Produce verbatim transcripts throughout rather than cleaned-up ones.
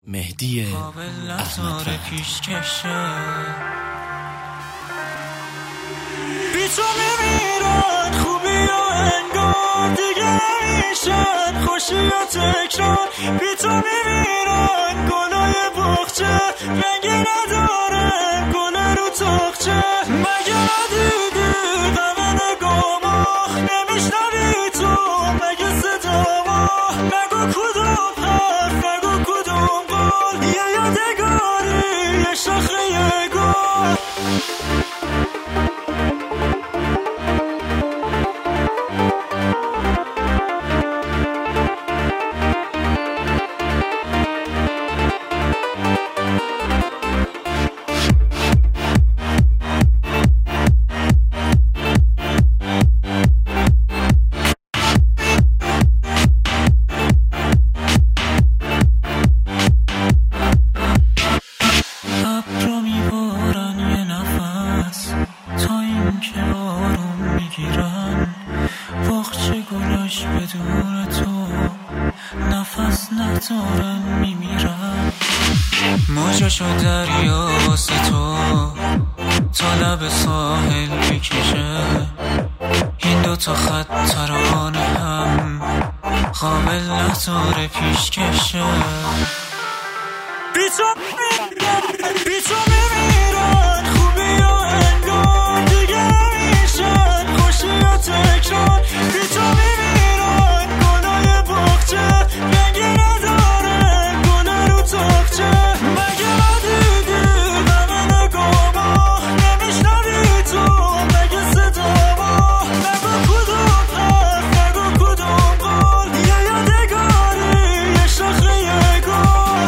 مهدی احمد پیشکشه بی تو میمیرن خوبی و انگار دیگه میشن خوشی و تکرار بی تو میمیرن گلای باغچه رنگی ندارن گل رو تاقچه مگه ندیدی غم نگاما نمیشنوی تو مگه صداما نگو کدوم حرف نگو کدوم قول یه یادگاری یه شاخه یه گل بدون تو نفس ندارم میمیرم موجاشو دریا واسه تو تا لب ساحل بکشه این دوتا خط ترانه هم قابل نداره پیشکشه بی تو بی تو میمیرن خوبی و انگار دیگه میشن خوشی و تکرار بی تو میمیرن گلای باغچه رنگی ندارن گل رو تاقچه مگه ندیدی غم نگاما نمیشنوی تو مگه صداما نگو کدوم حرف نگو کدوم قول یه یادگاری یه شاخه یه گل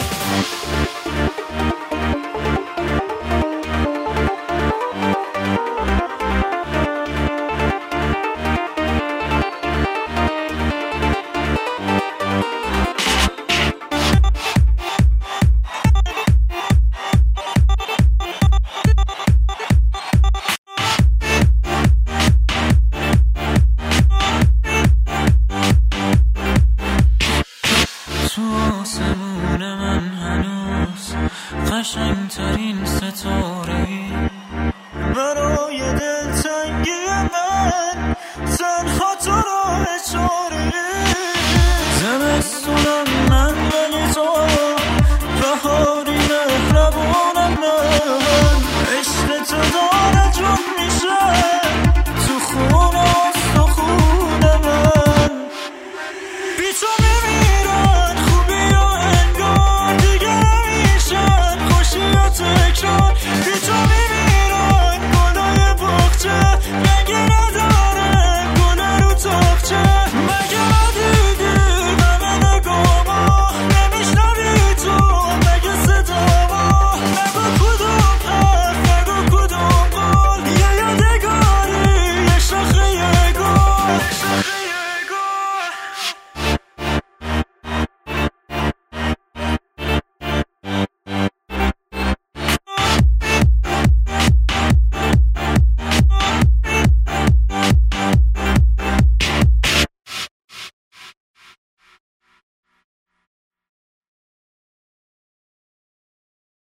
آسمون من هنوز قشنگترین ستاره‌ای برای دل